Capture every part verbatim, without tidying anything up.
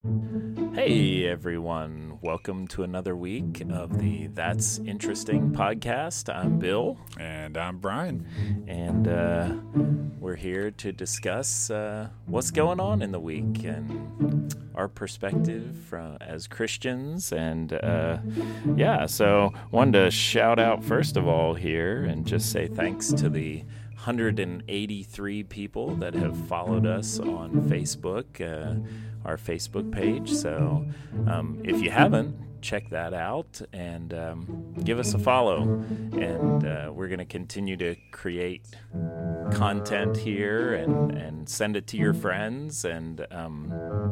Hey everyone, welcome to another week of the That's Interesting podcast. I'm Bill. And I'm Brian. And uh, we're here to discuss uh, what's going on in the week and our perspective from, as Christians. And uh, yeah, so wanted to shout out first of all here and just say thanks to the one hundred eighty-three people that have followed us on Facebook, uh, our Facebook page. So um, if you haven't, check that out and um, give us a follow. And uh, we're going to continue to create content here and, and send it to your friends. And um,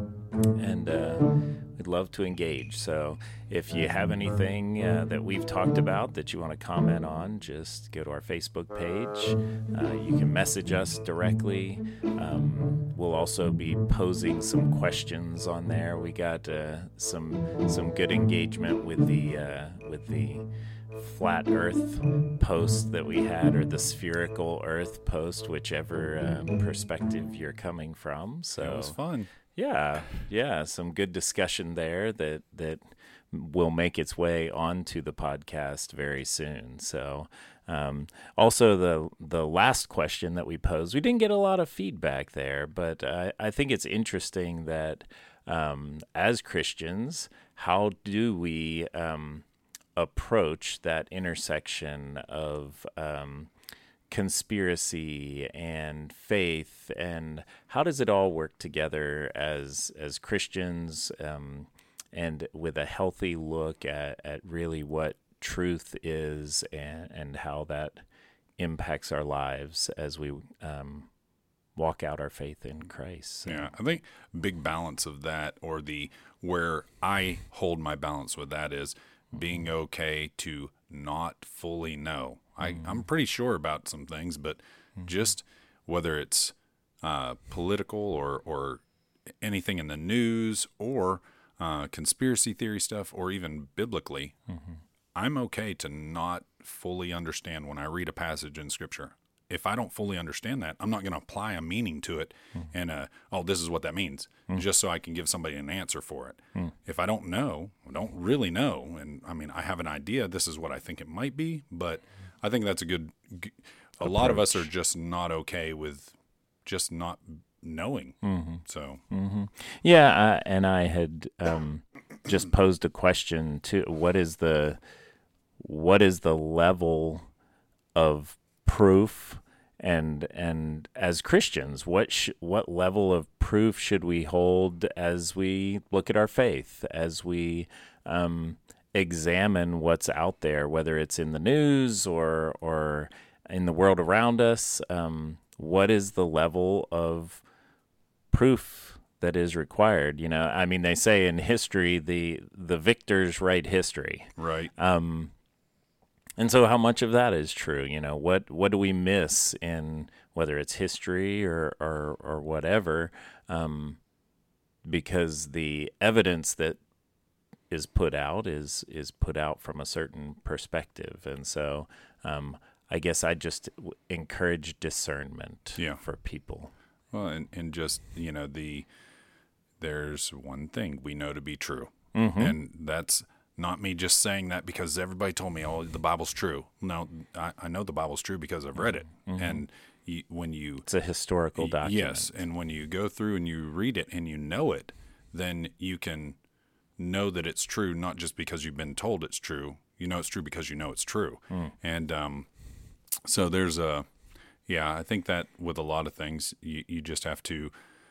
and uh, we'd love to engage. So if you have anything uh, that we've talked about that you want to comment on, just go to our Facebook page. Uh, you can message us directly. Um, we'll also be posing some questions on there. We got uh, some some good engagement with the uh, with the flat Earth post that we had, or the spherical Earth post, whichever uh, perspective you're coming from. So it was fun. Yeah, yeah, some good discussion there that that will make its way onto the podcast very soon. So, um, also the the last question that we posed, we didn't get a lot of feedback there, but I, I think it's interesting that um, as Christians, how do we um, approach that intersection of um, conspiracy and faith, and how does it all work together as as Christians, um, and with a healthy look at, at really what truth is, and, and how that impacts our lives as we um, walk out our faith in Christ. So. Yeah, I think big balance of that, or the where I hold my balance with that, is being okay to not fully know. I, mm-hmm. I'm pretty sure about some things, but mm-hmm. just whether it's uh, political or, or anything in the news, or uh, conspiracy theory stuff, or even biblically, mm-hmm. I'm okay to not fully understand when I read a passage in Scripture. If I don't fully understand that, I'm not going to apply a meaning to it mm. and, uh, oh, this is what that means, mm. just so I can give somebody an answer for it. Mm. If I don't know, I don't really know, and I mean, I have an idea, this is what I think it might be, but I think that's a good, a Approach. lot of us are just not okay with just not knowing. Mm-hmm. So, mm-hmm. yeah, uh, and I had um, just posed a question to, what is the, what is the level of proof, and and as Christians, what sh- what level of proof should we hold as we look at our faith, as we um, examine what's out there, whether it's in the news or or in the world around us? Um, what is the level of proof that is required? You know, I mean, they say in history, the the victors write history, right? Um, And so how much of that is true? You know, what what do we miss in, whether it's history or or, or whatever, um, because the evidence that is put out is is put out from a certain perspective. And so um, I guess I just w- encourage discernment yeah. for people. Well, and, and just, you know, the there's one thing we know to be true, Mm-hmm. and that's not me just saying that because everybody told me, oh, the Bible's true. No, I, I know the Bible's true because I've read it. Mm-hmm. And you, when you... It's a historical document. Yes, and when you go through and you read it and you know it, then you can know that it's true, not just because you've been told it's true. You know it's true because you know it's true. Mm. And um, so there's a... Yeah, I think that with a lot of things, you, you just have to...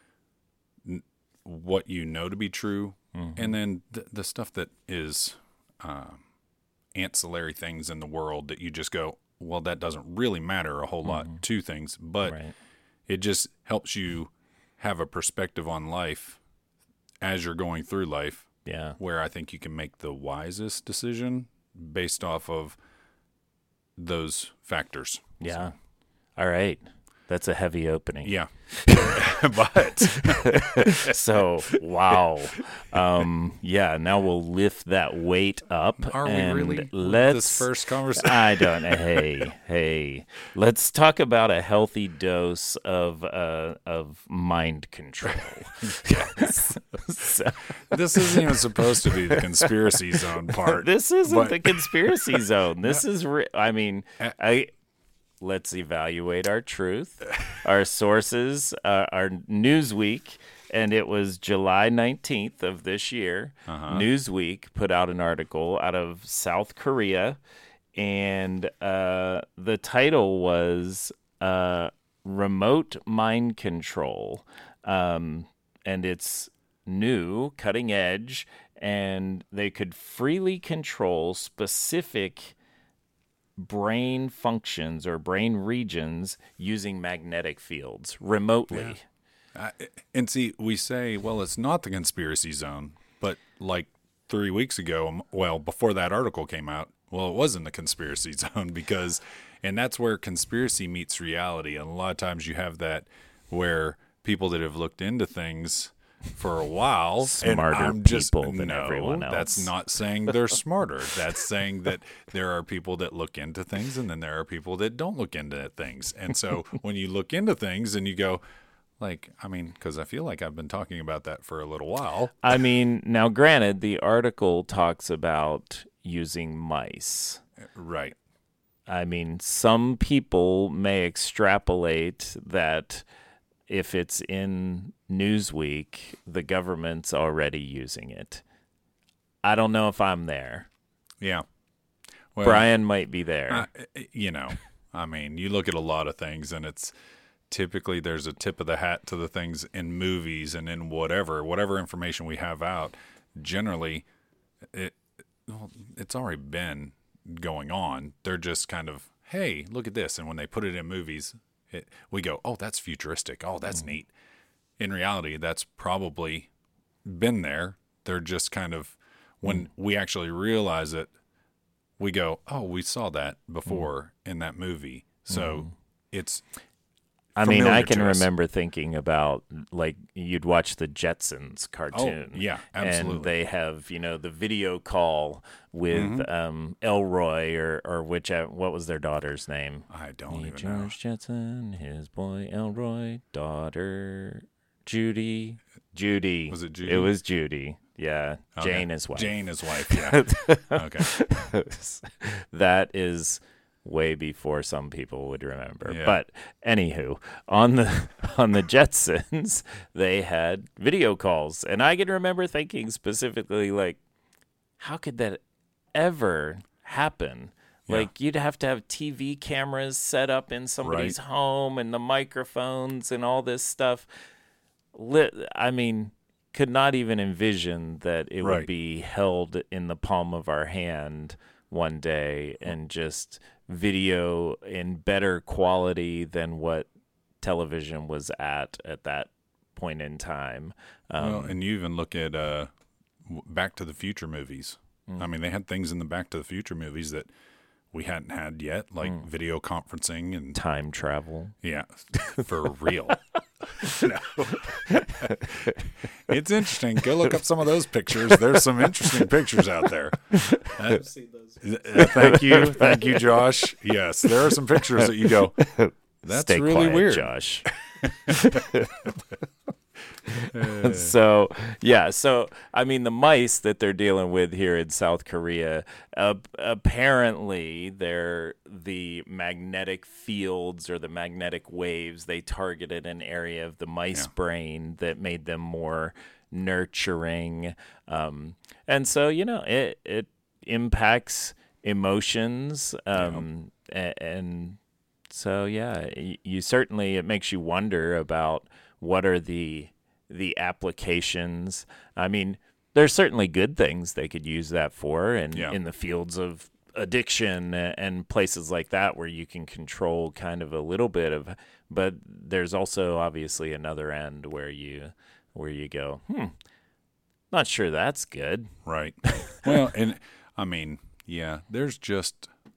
What you know to be true, mm-hmm. and then the, the stuff that is uh, ancillary things in the world that you just go, well, that doesn't really matter a whole mm-hmm. lot to things, but right. it just helps you have a perspective on life as you're going through life, yeah. where I think you can make the wisest decision based off of those factors. Yeah. So. All right. That's a heavy opening. Yeah. But so, wow. Um, yeah, now we'll lift that weight up. Are and we really let's, this first conversation? I don't know. Hey, hey. Let's talk about a healthy dose of uh, of mind control. Yes. So, this isn't even supposed to be the conspiracy zone part. this isn't but- the conspiracy zone. This is, re- I mean, I... Let's evaluate our truth, our sources, uh, our Newsweek, and it was July nineteenth of this year. Uh-huh. Newsweek put out an article out of South Korea, and uh, the title was uh, Remote Mind Control, um, and it's new, cutting edge, and they could freely control specific brain functions or brain regions using magnetic fields remotely. Yeah. Uh, and see, we say, well, it's not the conspiracy zone, but like three weeks ago, well, before that article came out, well, it was in the conspiracy zone because, and that's where conspiracy meets reality. And a lot of times you have that where people that have looked into things for a while, smarter and I'm just, people than no, everyone else. That's not saying they're smarter. That's saying that there are people that look into things, and then there are people that don't look into things. And so when you look into things, and you go, like, I mean, because I feel like I've been talking about that for a little while. I mean, now granted, the article talks about using mice. Right. I mean, some people may extrapolate that if it's in Newsweek, the government's already using it. I don't know if I'm there. Yeah. Well, Brian might be there. Uh, you know, I mean, you look at a lot of things, and it's typically there's a tip of the hat to the things in movies and in whatever, whatever information we have out. Generally, it well, it's already been going on. They're just kind of, hey, look at this. And when they put it in movies, It, we go, oh, that's futuristic. Oh, that's mm. neat. In reality, that's probably been there. They're just kind of, when mm. we actually realize it, we go, oh, we saw that before mm. in that movie. So mm. it's I mean, I can remember thinking about, like, you'd watch the Jetsons cartoon. Oh, yeah, absolutely. And they have, you know, the video call with mm-hmm. um, Elroy or, or which, what was their daughter's name? I don't He even George know. George Jetson, his boy Elroy, daughter Judy. Judy. Was it Judy? It was Judy. Yeah. Okay. Jane, his wife. Jane, his wife, yeah. Okay. That is way before some people would remember. Yeah. But anywho, on the on the Jetsons, they had video calls. And I can remember thinking specifically, like, how could that ever happen? Yeah. Like, you'd have to have T V cameras set up in somebody's right. home and the microphones and all this stuff. Lit, I mean, could not even envision that it right. would be held in the palm of our hand one day and just video in better quality than what television was at at that point in time. Um, well, and you even look at uh, Back to the Future movies. Mm. I mean, they had things in the Back to the Future movies that we hadn't had yet, like mm. video conferencing and time travel. Yeah, for real. No. It's interesting. Go look up some of those pictures. There's some interesting pictures out there. I've seen those. Uh, thank you. Thank you, Josh. Yes, there are some pictures that you go, that's Stay really quiet, weird. Josh. So, yeah. So, I mean, the mice that they're dealing with here in South Korea, uh, apparently they're the magnetic fields or the magnetic waves. They targeted an area of the mice yeah. brain that made them more nurturing. Um, and so, you know, it, it impacts emotions. Um, yeah. and, and so, yeah, you, you certainly, it makes you wonder about what are the the applications. I mean, there's certainly good things they could use that for, and yeah. in the fields of addiction and places like that where you can control kind of a little bit of, but there's also obviously another end where you where you go, hmm, not sure that's good. Right. Well, and I mean, yeah, there's just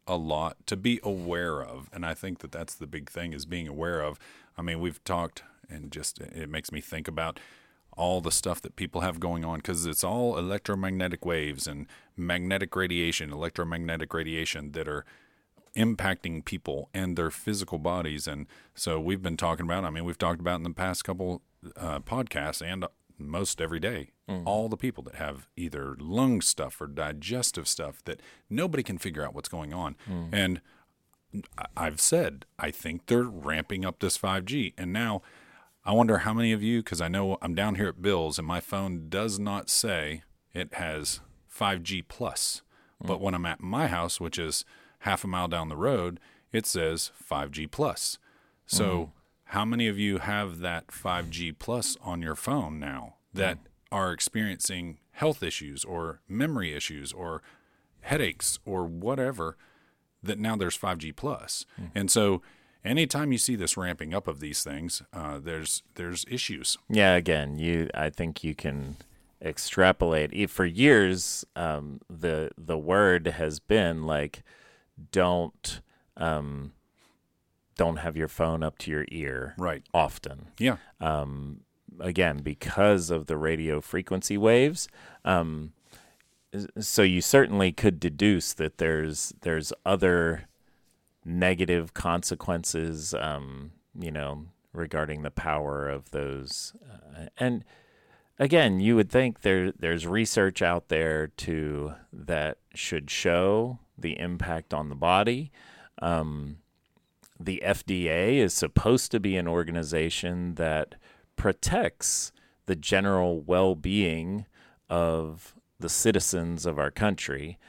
a lot to be aware of. And I think that that's the big thing, is being aware of. I mean, we've talked, and just it makes me think about all the stuff that people have going on, because it's all electromagnetic waves and magnetic radiation, electromagnetic radiation that are impacting people and their physical bodies. And so we've been talking about, I mean, we've talked about in the past couple uh, podcasts and most every day, mm. all the people that have either lung stuff or digestive stuff that nobody can figure out what's going on. Mm. And I've said, I think they're ramping up this five G. And now I wonder how many of you, because I know I'm down here at Bill's and my phone does not say it has five G plus. Mm. But when I'm at my house, which is half a mile down the road, it says five G plus. So mm. how many of you have that five G plus on your phone now that mm. are experiencing health issues or memory issues or headaches or whatever, that now there's five G plus? Mm. And so anytime you see this ramping up of these things, uh, there's there's issues. Yeah, again, you I think you can extrapolate. For years, um, the the word has been like, don't um, don't have your phone up to your ear right often. Yeah. Um, again, because of the radio frequency waves. Um, so you certainly could deduce that there's there's other negative consequences, um, you know, regarding the power of those. Uh, and again, you would think there there's research out there to that should show the impact on the body. Um, the F D A is supposed to be an organization that protects the general well-being of the citizens of our country.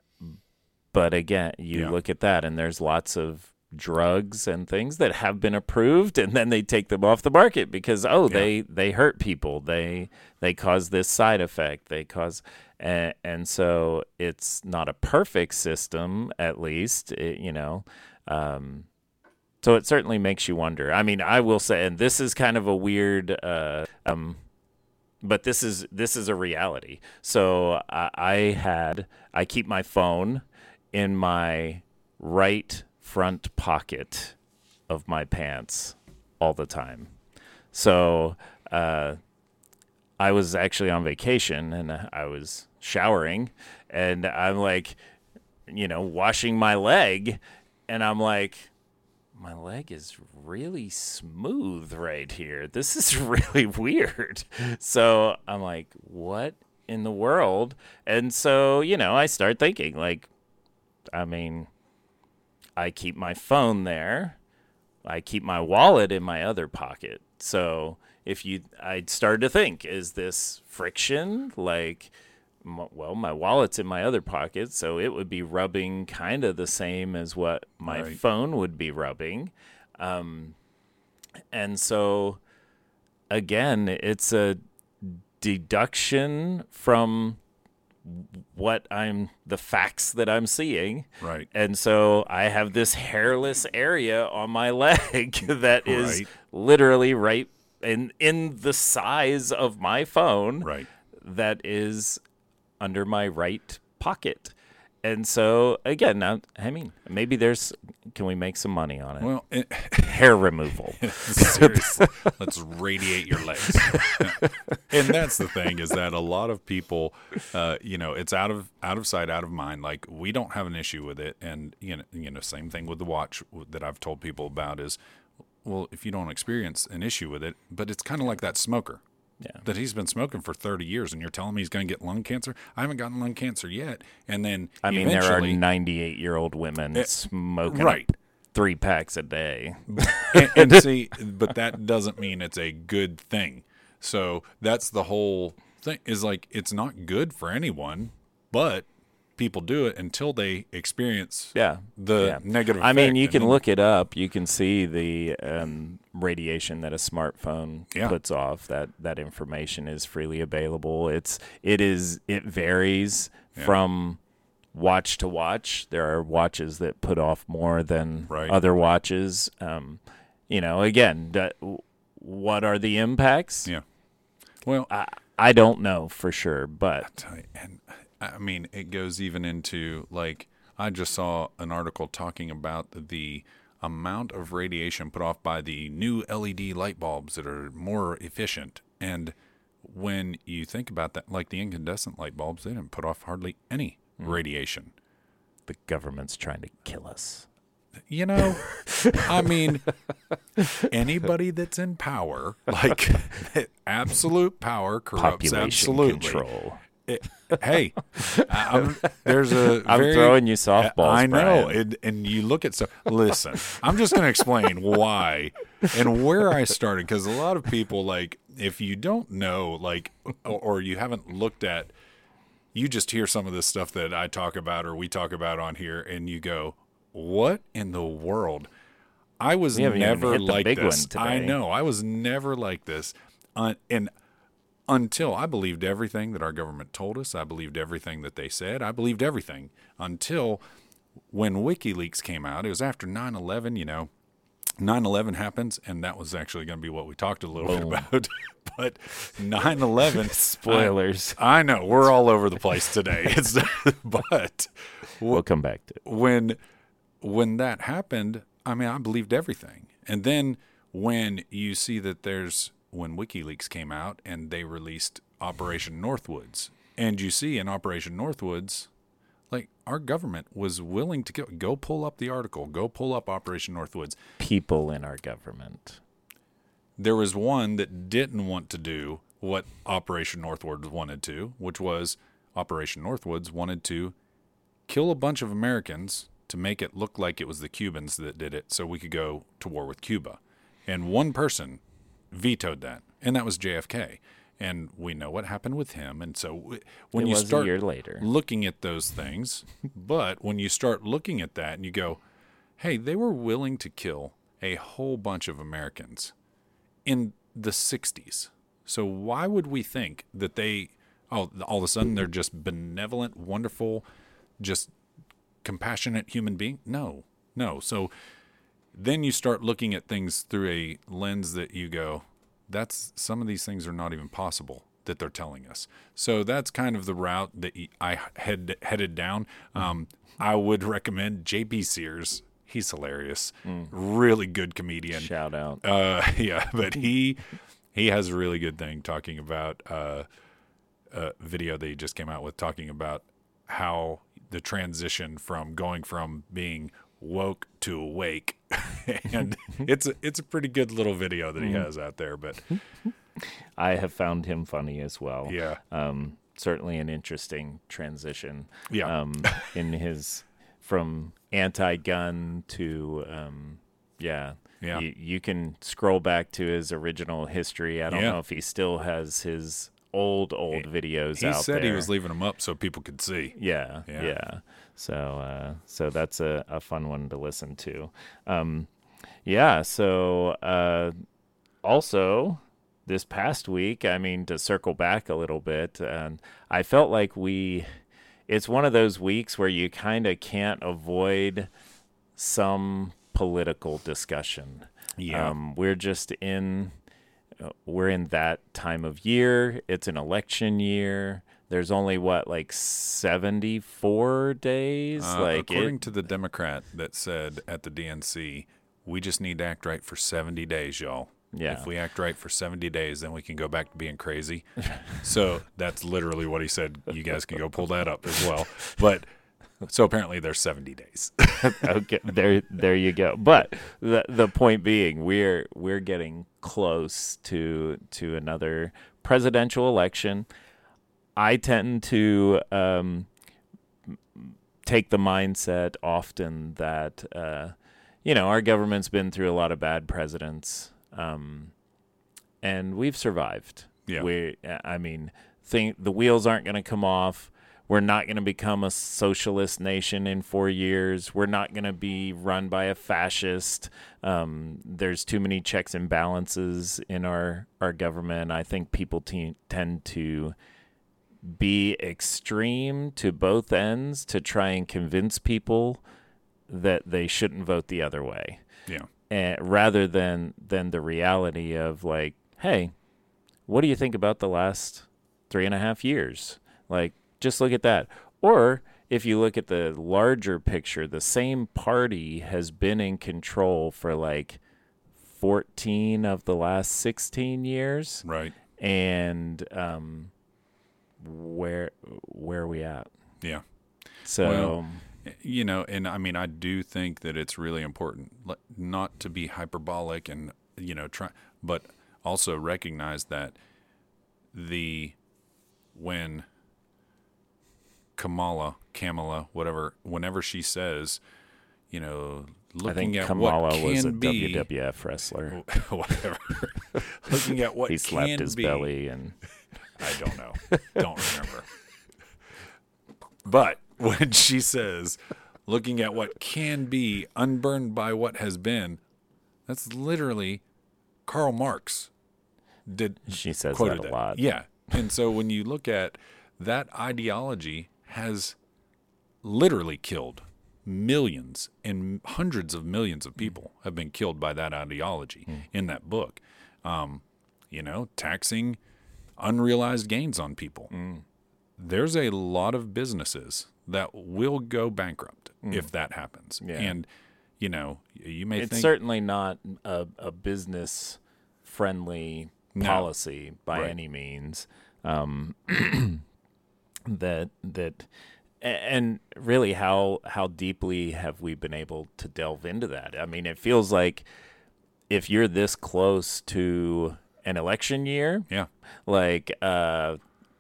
But again, you yeah. look at that, and there's lots of drugs and things that have been approved, and then they take them off the market because oh, yeah. they they hurt people, they they cause this side effect, they cause, and, and so it's not a perfect system, at least, it, you know. Um, so it certainly makes you wonder. I mean, I will say, and this is kind of a weird, uh, um, but this is this is a reality. So I, I had I keep my phone in my right front pocket of my pants all the time. So uh, I was actually on vacation, and I was showering, and I'm like, you know, washing my leg, and I'm like, my leg is really smooth right here. This is really weird. So I'm like, what in the world? And so, you know, I start thinking, like, I mean, I keep my phone there. I keep my wallet in my other pocket. So if you, I started to think, is this friction? Like, m- well, my wallet's in my other pocket, so it would be rubbing kind of the same as what my right. phone would be rubbing. Um, and so, again, it's a deduction from what I'm the facts that I'm seeing. Right. And so I have this hairless area on my leg that is right. literally right in in the size of my phone. Right. That is under my right pocket. And so again, now, I mean, maybe there's can we make some money on it? Well, it, hair removal. Seriously, let's radiate your legs. And that's the thing, is that a lot of people, uh, you know, it's out of out of sight, out of mind. Like, we don't have an issue with it, and you know, you know, same thing with the watch that I've told people about is, well, if you don't experience an issue with it, but it's kind of like that smoker. Yeah. That he's been smoking for thirty years, and you're telling me he's going to get lung cancer? I haven't gotten lung cancer yet. And then I mean, there are ninety-eight-year-old women it, smoking right. three packs a day. and, and see, but that doesn't mean it's a good thing. So that's the whole thing, is like, it's not good for anyone, but people do it until they experience yeah. the yeah. negative effect. I mean, you can then, look it up. You can see the um, radiation that a smartphone yeah. puts off. That that information is freely available. It's it is it varies yeah. from watch to watch. There are watches that put off more than right. other watches. Um, you know, again, that, what are the impacts? Yeah. Well, I, I don't know for sure, but I'll tell you, and I mean, it goes even into, like, I just saw an article talking about the amount of radiation put off by the new L E D light bulbs that are more efficient. And when you think about that, like the incandescent light bulbs, they didn't put off hardly any mm. radiation. The government's trying to kill us. You know, I mean, anybody that's in power, like absolute power corrupts Population absolutely. Control. It, hey, I'm, there's a I'm very, throwing you softballs, I know, Brian. and, and you look at so. Listen, I'm just going to explain why and where I started, because a lot of people, like, if you don't know, like, or, or you haven't looked at, you just hear some of this stuff that I talk about or we talk about on here, and you go, "What in the world?" I was never like this. I know, I was never like this, uh, and. Until I believed everything that our government told us. I believed everything that they said. I believed everything until when WikiLeaks came out. It was after nine eleven, you know. nine eleven happens, and that was actually going to be what we talked a little Boom. bit about. But nine eleven... Spoilers. I, I know. We're all over the place today. It's, but... We'll come back to it. When, when that happened, I mean, I believed everything. And then when you see that there's... when WikiLeaks came out and they released Operation Northwoods, and you see in Operation Northwoods, like, our government was willing to go, go pull up the article, go pull up Operation Northwoods. People in our government. There was one that didn't want to do what Operation Northwoods wanted to, which was Operation Northwoods wanted to kill a bunch of Americans to make it look like it was the Cubans that did it so we could go to war with Cuba. And one person vetoed that, and that was J F K. And we know what happened with him. And so when it you was start a year later. looking at those things, but when you start looking at that and you go, hey, they were willing to kill a whole bunch of Americans in the sixties. So why would we think that they, oh, all of a sudden they're just benevolent, wonderful, just compassionate human being? No, no. So then you start looking at things through a lens that you go, that's some of these things are not even possible that they're telling us. So that's kind of the route that I had headed down. Um, I would recommend J P Sears. He's hilarious, mm. really good comedian. Shout out. Uh, yeah, but he he has a really good thing talking about uh, a video that he just came out with, talking about how the transition from going from being woke to awake, and it's a, it's a pretty good little video that he has out there. But I have found him funny as well. Yeah, um, certainly an interesting transition. Yeah, um, in his from anti-gun to um, yeah, yeah. You, you can scroll back to his original history. I don't yeah. know if he still has his old old videos he out said there. He was leaving them up so people could see. Yeah, yeah. yeah. So, uh, so that's a, a fun one to listen to. Um, yeah. So, uh, also this past week, I mean, to circle back a little bit, and I felt like we, it's one of those weeks where you kind of can't avoid some political discussion. Yeah. Um, we're just in, we're in that time of year. It's an election year. There's only what, like seventy-four days? Uh, like according it, to the Democrat that said at the D N C, we just need to act right for seventy days, y'all. Yeah. If we act right for seventy days, then we can go back to being crazy. So that's literally what he said. You guys can go pull that up as well. But so apparently there's seventy days. Okay, there there you go. But the the point being, we're we're getting close to to another presidential election. I tend to um, take the mindset often that, uh, you know, our government's been through a lot of bad presidents, um, and we've survived. Yeah. We, I mean, think the wheels aren't going to come off. We're not going to become a socialist nation in four years. We're not going to be run by a fascist. Um, there's too many checks and balances in our, our government. I think people te- tend to be extreme to both ends to try and convince people that they shouldn't vote the other way. Yeah. And rather than than the reality of like, hey, what do you think about the last three and a half years? Like, just look at that. Or if you look at the larger picture, the same party has been in control for like fourteen of the last sixteen years. Right. And um, where where are we at? Yeah. So, Well, you know, and I mean, I do think that it's really important like, not to be hyperbolic and, you know, try, but also recognize that the, when Kamala, Kamala, whatever, whenever she says, you know, looking I think at Kamala what can was a be, W W F wrestler. whatever, looking at what He can slapped his be, belly and I don't know, don't remember. But when she says, looking at what can be unburned by what has been, that's literally Karl Marx did. she says quoted that a that. lot. Yeah. And so when you look at that ideology has literally killed millions and hundreds of millions of people have been killed by that ideology Mm. in that book. Um, you know, taxing unrealized gains on people. Mm. There's a lot of businesses that will go bankrupt if that happens. Yeah. And, you know, you may It's think certainly not a, a business friendly No. policy by Right. any means. Um, that that a- and really how how deeply have we been able to delve into that? I mean, it feels like if you're this close to an election year, yeah, like uh,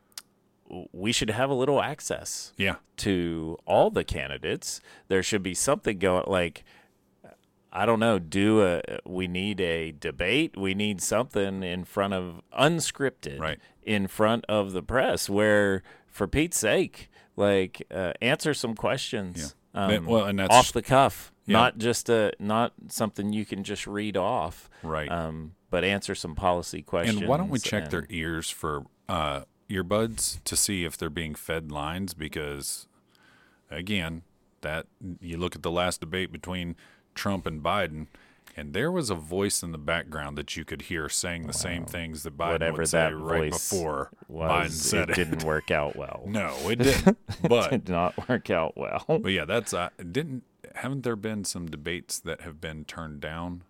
we should have a little access yeah, to all the candidates. There should be something going, like, I don't know, do a, we need a debate. We need something in front of, unscripted, Right. in front of the press where, for Pete's sake, like, uh, answer some questions. Yeah. Um, Well, and that's- off the cuff, Yeah. not just a, not something you can just read off. right. Um, but answer some policy questions. And why don't we check and- their ears for uh, earbuds to see if they're being fed lines? Because, again, that you look at the last debate between Trump and Biden, and there was a voice in the background that you could hear saying the same things that Biden Whatever would say that right voice before was, Biden said it it. didn't work out well. No, it didn't. But Did not work out well. but yeah, that's uh, didn't haven't there been some debates that have been turned down?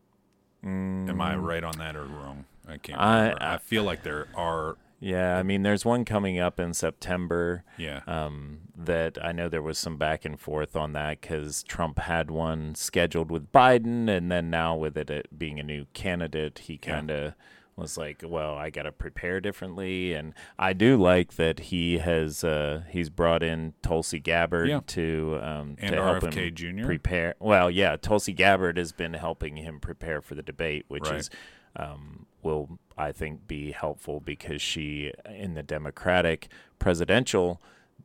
Am I right on that or wrong? I can't I- remember. I, feel like there are. Yeah, I mean, there's one coming up in September. Yeah. Um, that I know there was some back and forth on that because Trump had one scheduled with Biden, and then now with it, it being a new candidate, he Yeah. kind of was like, "Well, I got to prepare differently." And I do like that he has uh, he's brought in Tulsi Gabbard Yeah. to um, And to help R F K him Junior prepare. Well, yeah, Tulsi Gabbard has been helping him prepare for the debate, which Right. is um, will I think be helpful because she in the Democratic presidential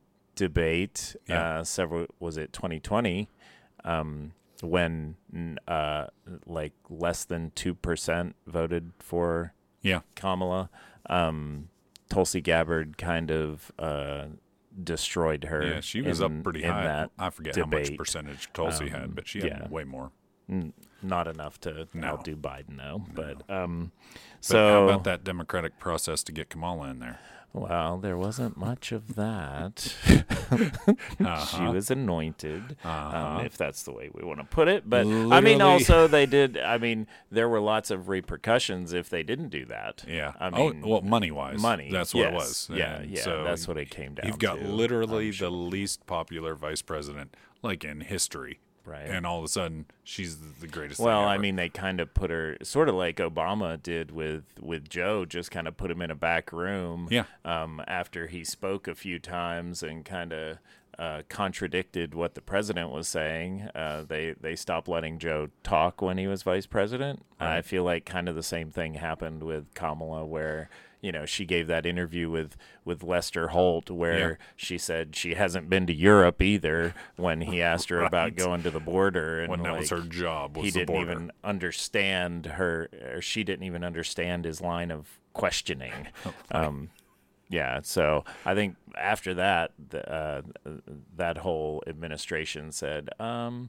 debate Yeah. uh, several was it twenty twenty um, when uh, like less than two percent voted for Yeah. Kamala. Um, Tulsi Gabbard kind of uh, destroyed her. Yeah, she was in- up pretty in high. that I forget how much debate. percentage Tulsi Um, had, but she had yeah. way more. N- not enough to No. outdo Biden, though. But um, But so how about that democratic process to get Kamala in there? well, there wasn't much of that. Uh-huh. She was anointed, Uh-huh. um, if that's the way we want to put it. But I mean, Literally. also they did. I mean, there were lots of repercussions if they didn't do that. Yeah. I mean, oh, well, money wise, money. That's what it yes. was. Yeah, And yeah. so that's what it came down. You've got to, literally I'm the sure. least popular vice president, like in history, Right. and all of a sudden she's the greatest. Well, thing I ever. mean, they kind of put her sort of like Obama did with with Joe, just kind of put him in a back room. Yeah. Um, after he spoke a few times and kind of uh, contradicted what the president was saying, uh, they they stopped letting Joe talk when he was vice president. I Right. feel like kind of the same thing happened with Kamala, where you know she gave that interview with with Lester Holt, where Yeah. she said she hasn't been to Europe either when he asked her about Right. going to the border, and when that was like, her job, was he the didn't border. even understand her, or she didn't even understand his line of questioning. Um, yeah, so I think after that, the, uh, that whole administration said, um,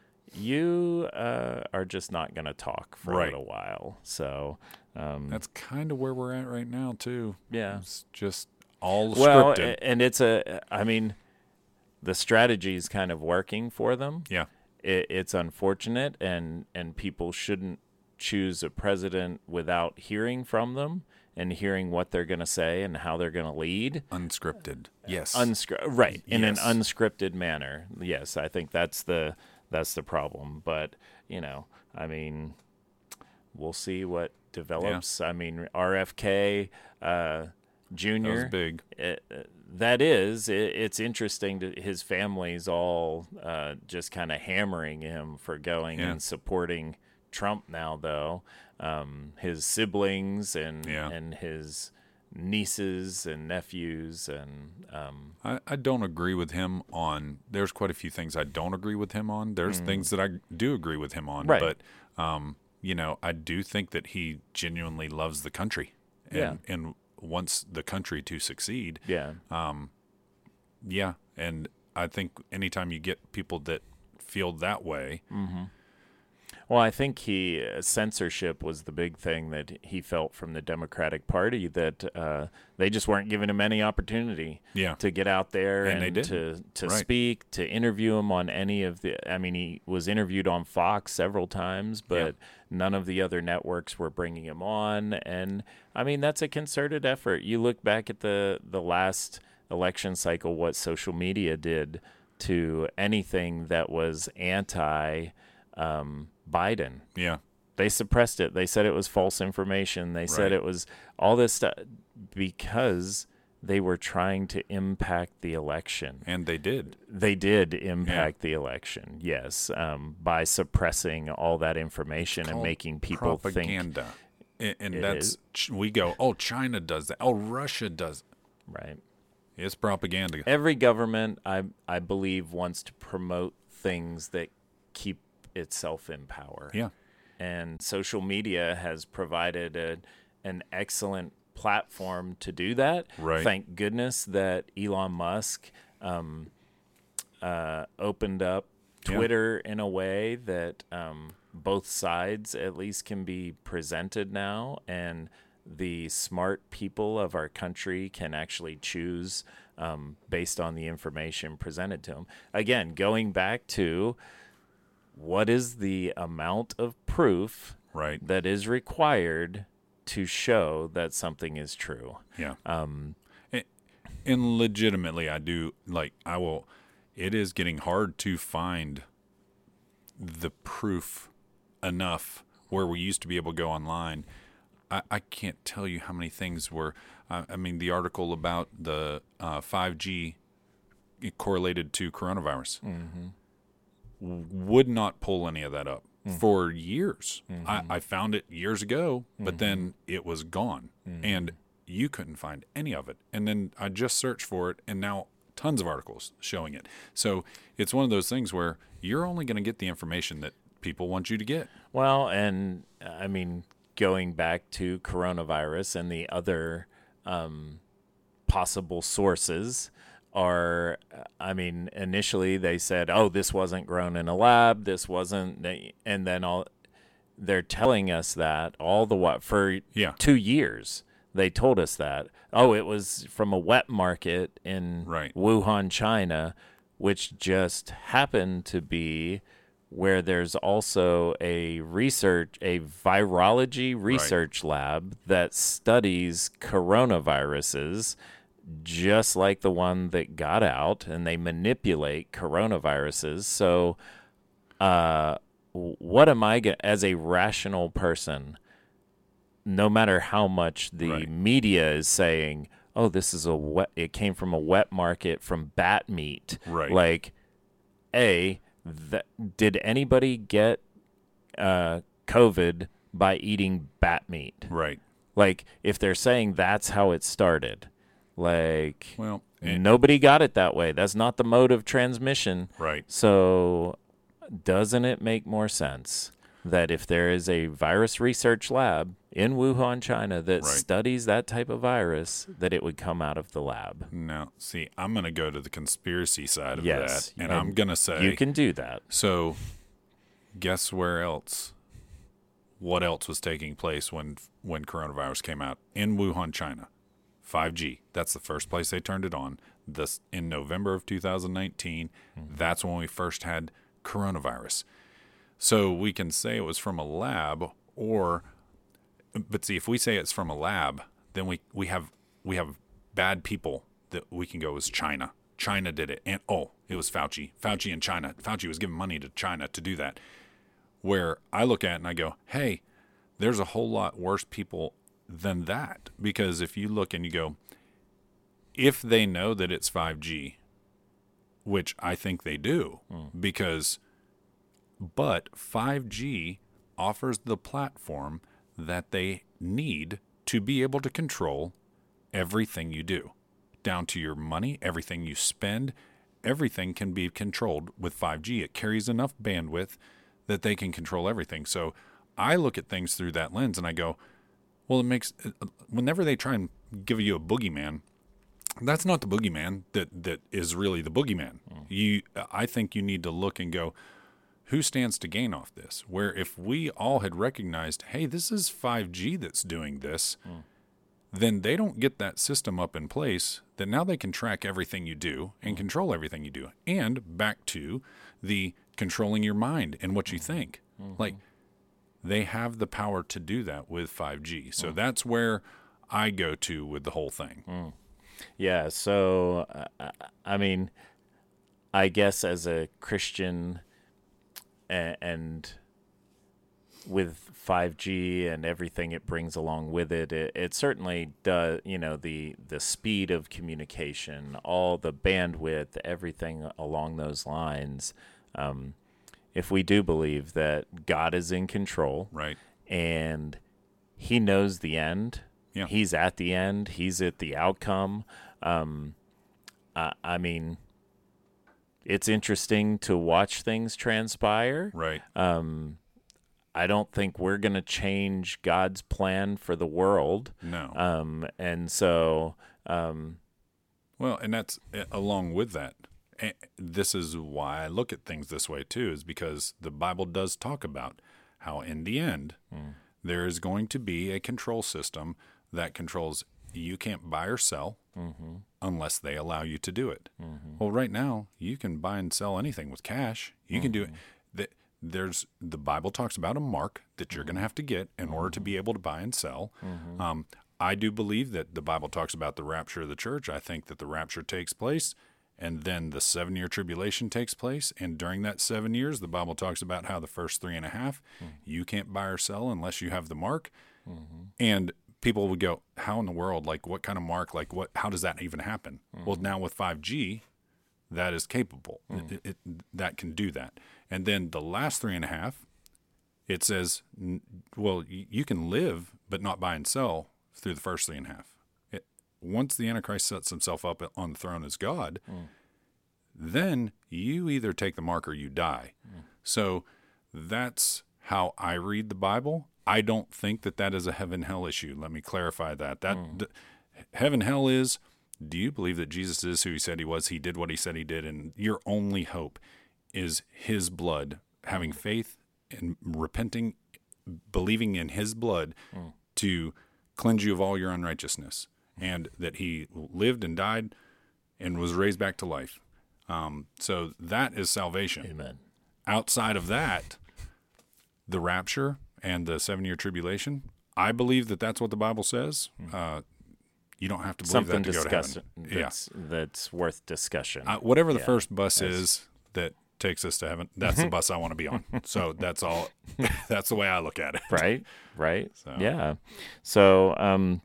"You uh, are just not going to talk for Right. a little while." So, um, That's kind of where we're at right now, too. yeah. It's just all Well, scripted. a- and it's a, I mean, the strategy is kind of working for them. Yeah. It, it's unfortunate, and and people shouldn't choose a president without hearing from them and hearing what they're going to say and how they're going to lead. Unscripted. Yes. Unscri- right, in Yes. an unscripted manner. Yes, I think that's the that's the problem. But, you know, I mean, we'll see what develops. I mean, R F K uh, Junior That was big. It, uh, that is, it, it's interesting to his family's all uh, just kind of hammering him for going Yeah. and supporting Trump now, though. Um, his siblings and Yeah. and his nieces and nephews and um, I, I don't agree with him on. There's quite a few things I don't agree with him on. There's things that I do agree with him on. Right. But, um, you know, I do think that he genuinely loves the country and, Yeah. and wants the country to succeed. yeah. Yeah. And I think anytime you get people that feel that way, Well, I think he uh, censorship was the big thing that he felt from the Democratic Party, that uh, they just weren't giving him any opportunity Yeah. to get out there And and, they to to Right. speak, to interview him on any of the. I mean, he was interviewed on Fox several times, but none of the other networks were bringing him on. And I mean, that's a concerted effort. You look back at the the last election cycle, what social media did to anything that was anti. Um, Biden. yeah. They suppressed it. They said it was false information. They said Right. it was all this stuff because they were trying to impact the election. And they did. They did impact the election, yes, um, by suppressing all that information and Called making people think. propaganda. And, and It that's, is. ch- we go, oh, China does that. Oh, Russia does. Right. It's propaganda. Every government, I I believe, wants to promote things that keep itself in power. Yeah. And social media has provided a, an excellent platform to do that. Right. Thank goodness that Elon Musk um, uh, opened up Yeah. Twitter in a way that um, both sides at least can be presented now, and the smart people of our country can actually choose um, based on the information presented to them. Again, going back to what is the amount of proof Right. that is required to show that something is true? Yeah. Um, and, and legitimately, I do like, I will, it is getting hard to find the proof enough where we used to be able to go online. I, I can't tell you how many things were, uh, I mean, the article about the uh, five G correlated to coronavirus w- would not pull any of that up for years. I, I found it years ago, but then it was gone and you couldn't find any of it. And then I just searched for it and now tons of articles showing it. So it's one of those things where you're only going to get the information that people want you to get. Well, and uh, I mean, going back to coronavirus and the other um, possible sources are, uh, I mean, initially they said, oh, this wasn't grown in a lab, this wasn't, and then all they're telling us that all the what for Yeah. two years. They told us that, oh, it was from a wet market in Right. Wuhan, China, which just happened to be where there's also a research, a virology research lab that studies coronaviruses, just like the one that got out, and they manipulate coronaviruses. So, uh, what am I going as a rational person? No matter how much the Right. media is saying, "Oh, this is a wet," it came from a wet market from bat meat. Right. Like, a th- did anybody get uh, COVID by eating bat meat? Right. Like, if they're saying that's how it started, like, Well, and- nobody got it that way. That's not the mode of transmission. right. So, doesn't it make more sense that if there is a virus research lab in Wuhan, China, that Right. studies that type of virus, that it would come out of the lab? No, see, I'm going to go to the conspiracy side of Yes, that, and, and I'm going to say, You can do that. so guess where else? What else was taking place when when coronavirus came out in Wuhan, China? five G. That's the first place they turned it on. This in November of two thousand nineteen. Mm-hmm. That's when we first had coronavirus. So we can say it was from a lab, or, but see, if we say it's from a lab, then we, we have we have bad people that we can go as China. China did it, and oh, it was Fauci. Fauci in China. Fauci was giving money to China to do that. Where I look at it and I go, hey, there's a whole lot worse people than that. Because if you look and you go, if they know that it's five G, which I think they do, mm. because, but five G offers the platform that they need to be able to control everything you do, down to your money, everything you spend, everything can be controlled with five G. It carries enough bandwidth that they can control everything. So I look at things through that lens and I go, well, it makes, whenever they try and give you a boogeyman, that's not the boogeyman that, that is really the boogeyman. Mm. You, I think you need to look and go, who stands to gain off this? Where if we all had recognized, hey, this is five G that's doing this, mm. then they don't get that system up in place that now they can track everything you do and mm. control everything you do. And back to the controlling your mind and what you think. Mm-hmm. Like, they have the power to do that with five G. So mm. that's where I go to with the whole thing. Mm. Yeah, so, uh, I mean, I guess as a Christian and, and with five G and everything it brings along with it, it, it certainly does, you know, the, the speed of communication, all the bandwidth, everything along those lines. Um, if we do believe that God is in control, right, and he knows the end, yeah. he's at the end, he's at the outcome. Um, I, I mean, it's interesting to watch things transpire. Right. Um, I don't think we're going to change God's plan for the world. No. Um, and so, um, well, and that's along with that. This is why I look at things this way too, is because the Bible does talk about how in the end mm. there is going to be a control system that controls you can't buy or sell mm-hmm. unless they allow you to do it. Mm-hmm. Well, right now you can buy and sell anything with cash. You mm-hmm. can do it. There's the Bible talks about a mark that you're mm-hmm. going to have to get in mm-hmm. order to be able to buy and sell. Mm-hmm. Um, I do believe that the Bible talks about the rapture of the church. I think that the rapture takes place, and then the seven-year tribulation takes place. And during that seven years, the Bible talks about how the first three and a half, mm-hmm. you can't buy or sell unless you have the mark. Mm-hmm. And people would go, how in the world? Like, what kind of mark? Like, what? How does that even happen? Mm-hmm. Well, now with five G, that is capable. Mm-hmm. It, it, that can do that. And then the last three and a half, it says, well, you can live but not buy and sell through the first three and a half. It, once the Antichrist sets himself up on the throne as God, mm. then you either take the mark or you die. Mm. So that's how I read the Bible. I don't think that that is a heaven-hell issue. Let me clarify that. That mm. the, heaven-hell is, do you believe that Jesus is who he said he was? He did what he said he did, and your only hope is his blood, having faith and repenting, believing in his blood mm. to cleanse you of all your unrighteousness, and that he lived and died and was raised back to life. Um, so that is salvation. Amen. Outside of that, the rapture and the seven-year tribulation, I believe that that's what the Bible says. Mm. Uh, you don't have to believe Something that to discuss- go to heaven. that's, yeah. that's worth discussion. Uh, whatever the yeah. first bus that's... is that takes us to heaven, that's the bus I want to be on. So that's all. That's the way I look at it. Right, right. So. Yeah. So um,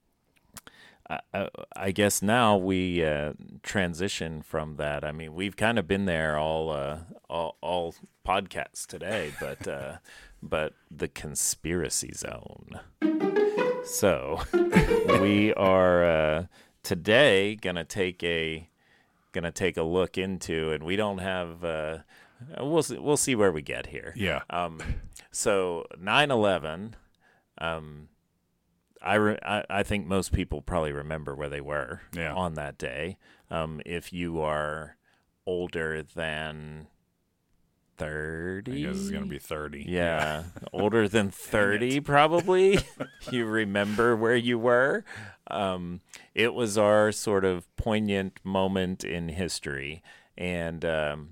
I, I guess now we uh, transition from that. I mean, we've kind of been there all uh, all, all podcasts today, but uh, but the conspiracy zone. So we are uh, today gonna take a gonna take a look into, and we don't have. Uh, we'll see, we'll see where we get here. Yeah. Um. So nine eleven. Um. I, re- I I think most people probably remember where they were yeah. on that day. Um. If you are older than thirty. I guess it's going to be thirty. Yeah, older than thirty, probably. You remember where you were. Um, it was our sort of poignant moment in history. And um,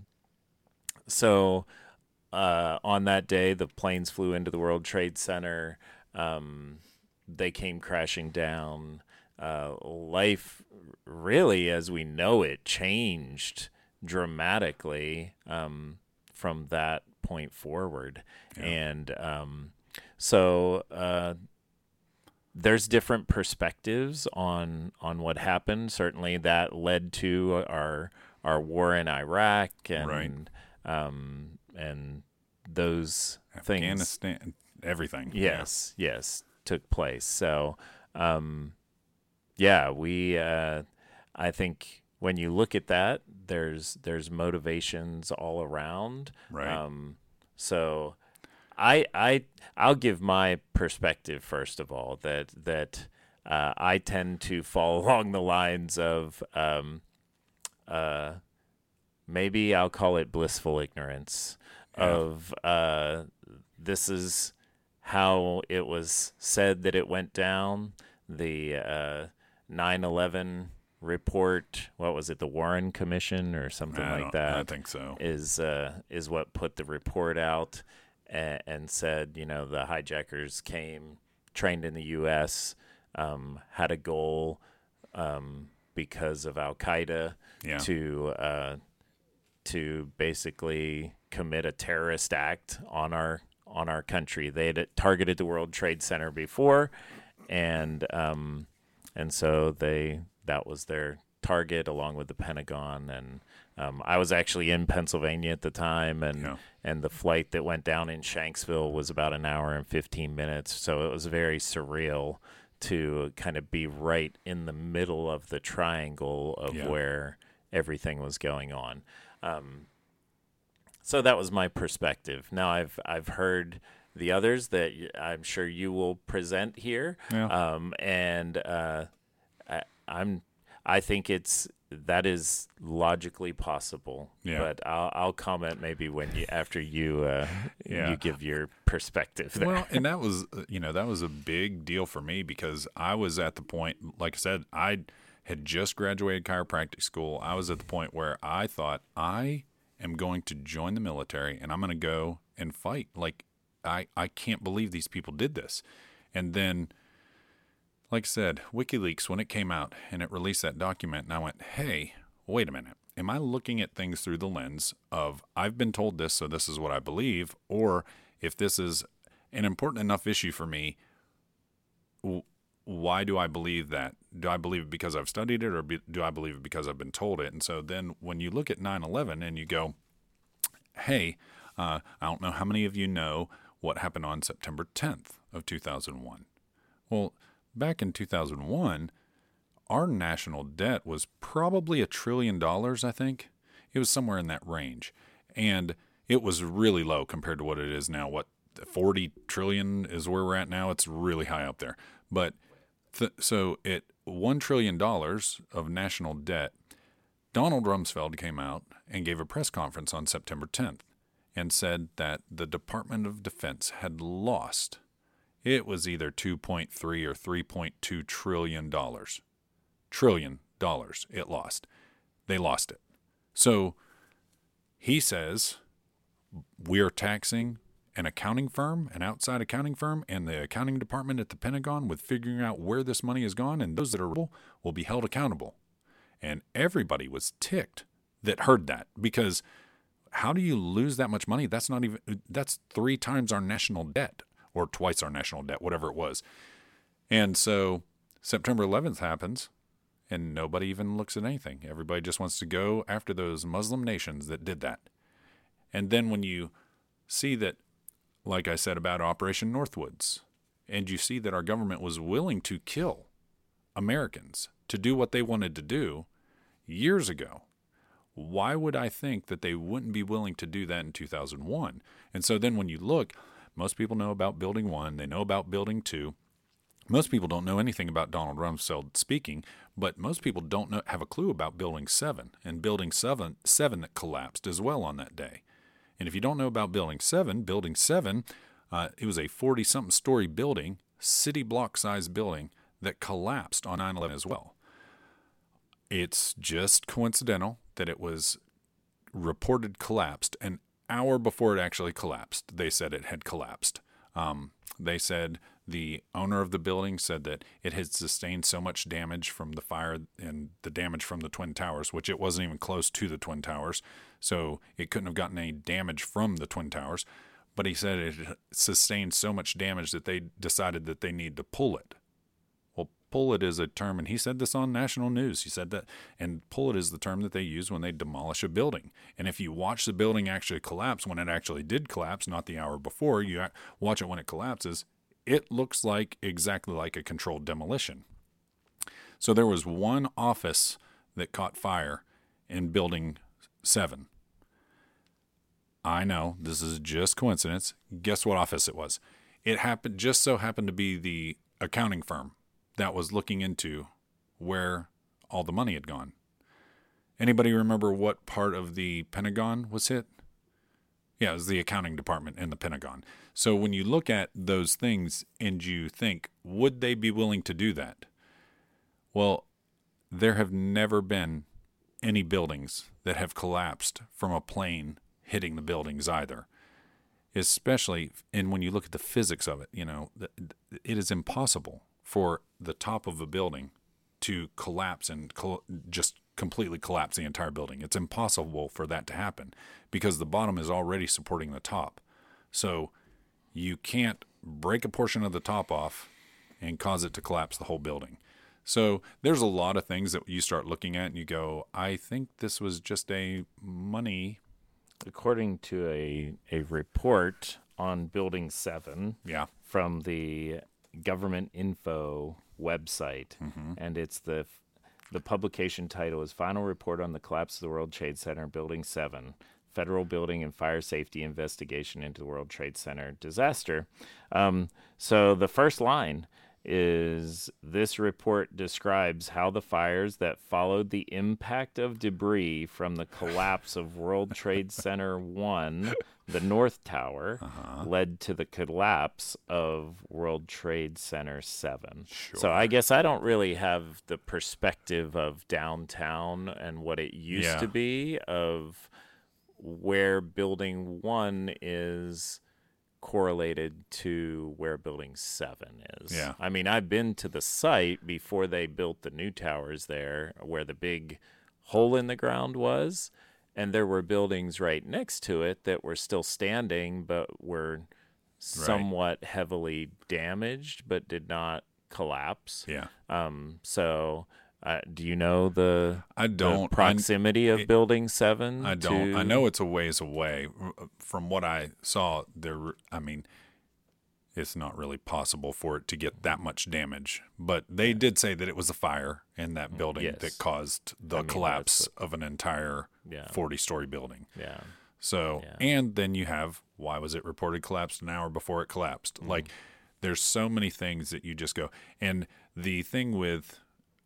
so uh, on that day, the planes flew into the World Trade Center. Um, they came crashing down. Uh, life, really, as we know it, changed dramatically um, from that point forward. Yeah. And um, so uh, there's different perspectives on on what happened. Certainly, that led to our our war in Iraq and Right. um, and those things. Afghanistan, everything. Yes, yes, took place. So, um, yeah, we. Uh, I think when you look at that, there's there's motivations all around. Right. Um, so, I I I'll give my perspective first of all. That that uh, I tend to fall along the lines of. Um, uh, maybe I'll call it blissful ignorance Yeah. of uh, this is how it was said that it went down. The uh, nine eleven report, what was it, the Warren Commission or something I like don't- that? I think so. Is uh, is what put the report out and, and said, you know, the hijackers came, trained in the U S, um, had a goal um, because of Al Qaeda Yeah. to uh, to basically commit a terrorist act on our on our country. They had targeted the World Trade Center before, and um, and so they that was their target along with the Pentagon. And um, I was actually in Pennsylvania at the time, and Yeah. and the flight that went down in Shanksville was about an hour and fifteen minutes. So it was very surreal to kind of be right in the middle of the triangle of Yeah. where everything was going on. Um, so that was my perspective. Now I've I've heard the others that y- I'm sure you will present here, Yeah. um, and uh, I, I'm I think it's that is logically possible. Yeah. But I'll I'll comment maybe when you after you uh, Yeah. you give your perspective there. Well, and that was, uh, you know, that was a big deal for me because I was at the point, like I said, I had just graduated chiropractic school. I was at the point where I thought I am going to join the military and I'm going to go and fight. Like, I, I can't believe these people did this. And then, like I said, WikiLeaks, when it came out and it released that document, and I went, hey, wait a minute. Am I looking at things through the lens of I've been told this, so this is what I believe? Or if this is an important enough issue for me, w- why do I believe that? Do I believe it because I've studied it, or be, do I believe it because I've been told it? And so then when you look at nine eleven and you go, hey, uh, I don't know how many of you know what happened on September tenth of two thousand one. Well, back in two thousand one, our national debt was probably a trillion dollars, I think. It was somewhere in that range. And it was really low compared to what it is now. What, forty trillion is where we're at now? It's really high up there. But th- so at one trillion dollars of national debt, Donald Rumsfeld came out and gave a press conference on September tenth and said that the Department of Defense had lost. It was either two point three or three point two trillion dollars. Trillion dollars it lost. They lost it. So he says we're taxing an accounting firm, an outside accounting firm, and the accounting department at the Pentagon with figuring out where this money has gone, and those that are will will be held accountable. And everybody was ticked that heard that, because how do you lose that much money? That's not even, that's three times our national debt, or twice our national debt, whatever it was. And so September eleventh happens, and nobody even looks at anything. Everybody just wants to go after those Muslim nations that did that. And then when you see that, like I said about Operation Northwoods, and you see that our government was willing to kill Americans to do what they wanted to do years ago, why would I think that they wouldn't be willing to do that in two thousand one? And so then when you look, most people know about Building one, they know about Building two. Most people don't know anything about Donald Rumsfeld speaking, but most people don't know, have a clue about Building seven, and Building seven, seven that collapsed as well on that day. And if you don't know about Building seven, Building seven, uh, it was a forty-something story building, city block size building that collapsed on nine eleven as well. It's just coincidental that it was reported collapsed an hour before it actually collapsed. They said it had collapsed. Um, they said the owner of the building said that it had sustained so much damage from the fire and the damage from the Twin Towers, which it wasn't even close to the Twin Towers, so it couldn't have gotten any damage from the Twin Towers. But he said it had sustained so much damage that they decided that they need to pull it. Well, pull it is a term, and he said this on national news. He said that, and pull it is the term that they use when they demolish a building. And if you watch the building actually collapse, when it actually did collapse, not the hour before, you watch it when it collapses, it looks like exactly like a controlled demolition. So there was one office that caught fire in Building seven. I know this is just coincidence. Guess what office it was? It happened just so happened to be the accounting firm that was looking into where all the money had gone. Anybody remember what part of the Pentagon was hit? Yeah, it was the accounting department in the Pentagon. So when you look at those things and you think, would they be willing to do that? Well, there have never been any buildings that have collapsed from a plane hitting the buildings either. Especially, and when you look at the physics of it, you know, it is impossible for the top of a building to collapse and col- just completely collapse the entire building. It's impossible for that to happen because the bottom is already supporting the top. So you can't break a portion of the top off and cause it to collapse the whole building. So there's a lot of things that you start looking at and you go, I think this was just a money. According to a, a report on Building seven Yeah. from the Government Info website, Mm-hmm. and it's the the publication title is Final Report on the Collapse of the World Trade Center, Building seven, Federal Building and Fire Safety Investigation into the World Trade Center Disaster. Um, so the first line is, this report describes how the fires that followed the impact of debris from the collapse of World Trade Center one, the North Tower, Uh-huh. led to the collapse of World Trade Center seven. Sure. So I guess I don't really have the perspective of downtown and what it used Yeah. to be, of where Building one is correlated to where Building seven is. Yeah. I mean, I've been to the site before they built the new towers there, where the big hole in the ground was, and there were buildings right next to it that were still standing but were somewhat heavily damaged but did not collapse. Yeah. Um, so uh, do you know the, I the don't. proximity I, of it, Building seven? I don't. to... I know it's a ways away. From what I saw, there. I mean, it's not really possible for it to get that much damage. But they did say that it was a fire in that building Yes. that caused the I mean, collapse that's- of an entire Yeah. forty-story building. Yeah. So, Yeah. and then you have, why was it reported collapsed an hour before it collapsed? Mm-hmm. Like, there's so many things that you just go. And the thing with,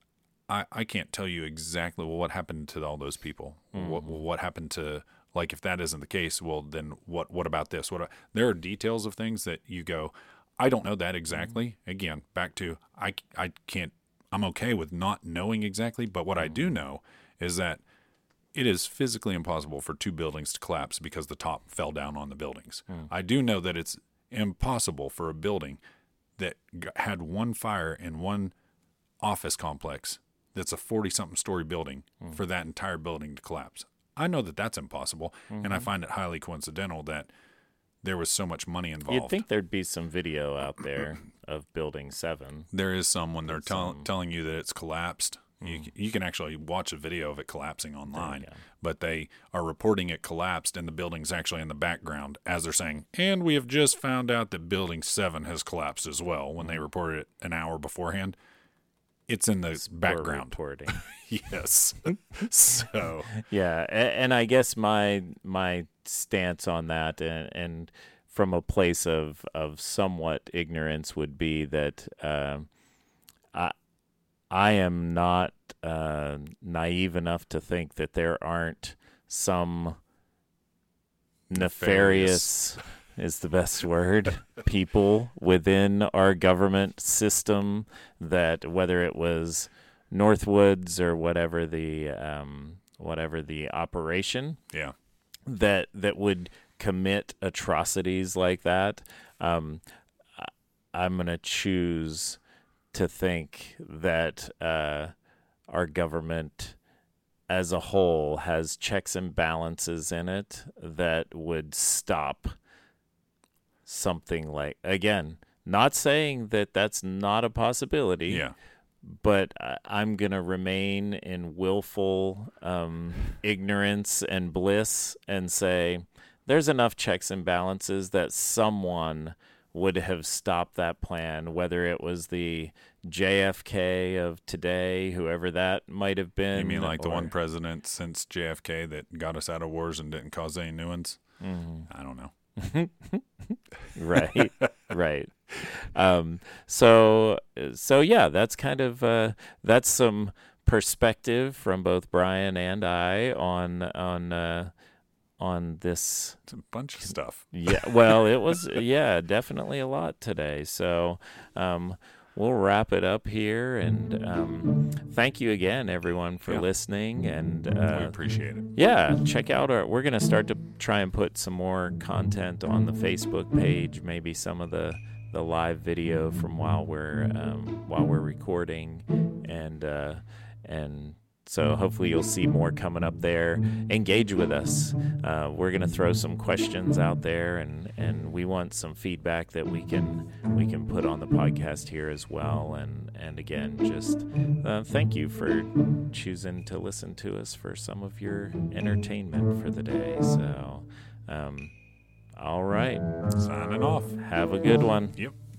I, I can't tell you exactly well, what happened to all those people. Mm-hmm. What what happened to, like, if that isn't the case, well, then what what about this? What There are details of things that you go, I don't know that exactly. Mm-hmm. Again, back to, I, I can't, I'm okay with not knowing exactly. But what I do know is that it is physically impossible for two buildings to collapse because the top fell down on the buildings. Mm. I do know that it's impossible for a building that g- had one fire in one office complex that's a forty-something story building Mm. for that entire building to collapse. I know that that's impossible, Mm-hmm. and I find it highly coincidental that there was so much money involved. You'd think there'd be some video out there of Building seven. There is some when they're tell- Some- telling you that it's collapsed. You, c- you can actually watch a video of it collapsing online, go. but they are reporting it collapsed and the building's actually in the background as they're saying, and we have just found out that Building seven has collapsed as well when they reported it an hour beforehand. It's in the Poor background. reporting. Yes. So, Yeah, and, and I guess my my stance on that, and, and from a place of of somewhat ignorance, would be that um, I I am not uh, naive enough to think that there aren't some nefarious is the best word. People within our government system that, whether it was Northwoods or whatever the um, whatever the operation, Yeah. that that would commit atrocities like that. Um, I- I'm gonna choose to think that uh, our government as a whole has checks and balances in it that would stop something like, again, not saying that that's not a possibility, Yeah. but I- I'm going to remain in willful um, ignorance and bliss and say there's enough checks and balances that someone would have stopped that plan, whether it was the J F K of today, whoever that might have been. You mean like the or- one president since J F K that got us out of wars and didn't cause any new ones? Mhm. I don't know. Right, right. Um, so, so yeah, that's kind of uh, that's some perspective from both Brian and I on on uh, on this. It's a bunch of stuff. Yeah, well, it was yeah, definitely a lot today. So, um, we'll wrap it up here, and um, thank you again, everyone, for Yeah. listening. And we uh, appreciate it. yeah, check out our. We're gonna start to try and put some more content on the Facebook page. Maybe some of the, the live video from while we're um, while we're recording, and uh, and so hopefully you'll see more coming up there. Engage with us. Uh, we're gonna throw some questions out there, and, and we want some feedback that we can we can put on the podcast here as well. And and again, just uh, thank you for choosing to listen to us for some of your entertainment for the day. So, um, all right, Signing off. have a good one. Yep.